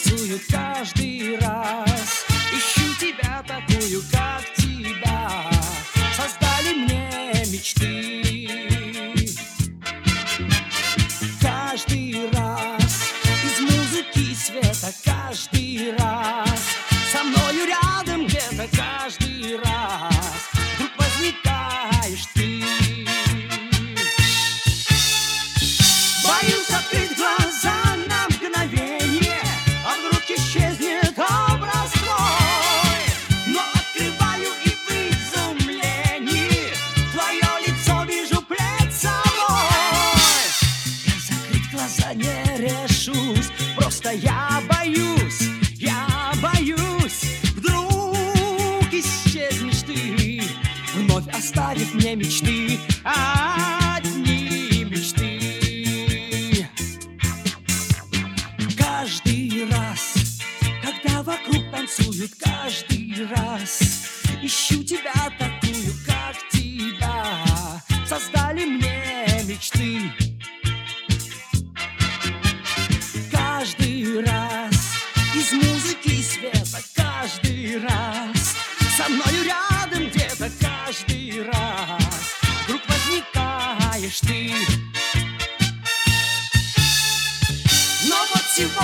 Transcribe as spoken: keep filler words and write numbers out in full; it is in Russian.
танцуют каждый раз. Ищу тебя такую, как тебя создали мне мечты. Каждый раз из музыки и света, каждый раз со мною рядом где-то, каждый раз вдруг возникаешь ты. Боюсь открыть глаза на мгновение, а вдруг исчезнет образ твой. Но открываю и в изумлении твое лицо вижу пред собой. Я закрыть глаза не решусь, просто я боюсь, я боюсь. Вдруг исчезнешь ты, вновь оставив мне мечты, одни мечты. Каждый раз, когда вокруг танцуют, каждый раз ищу тебя такую, как тебя создали мне мечты. Каждый раз из музыки и света, каждый раз со мною рядом где-то, каждый раз вдруг возникаешь ты. Но вот сегодня